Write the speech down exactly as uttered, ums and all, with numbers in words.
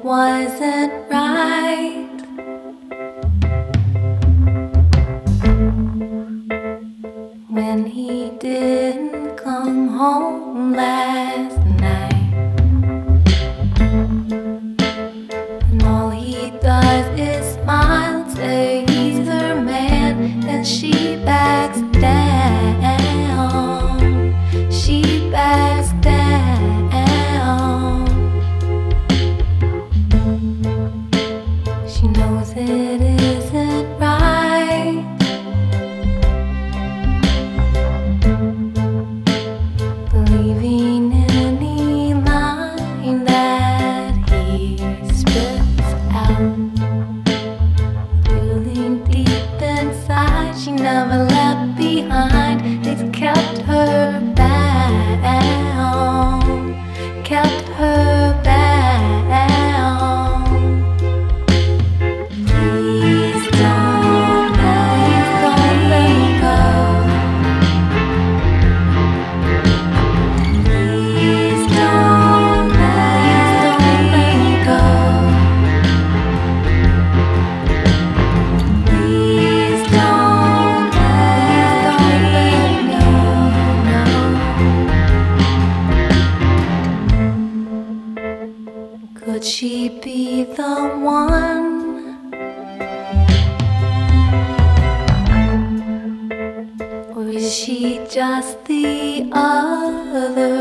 wasn't right. When he didn't come home last night, and all he does is smile and say he's her man, and she backs down. She backs down. She knows it isn't right. Believing any line that he spits out. Feeling deep inside, she never left behind. It's kept her bound, kept her bound. Please don't, please don't let me go. Please don't, please don't let me go. Please don't, please don't let me go. No. Could she be the one? Or is she just the other?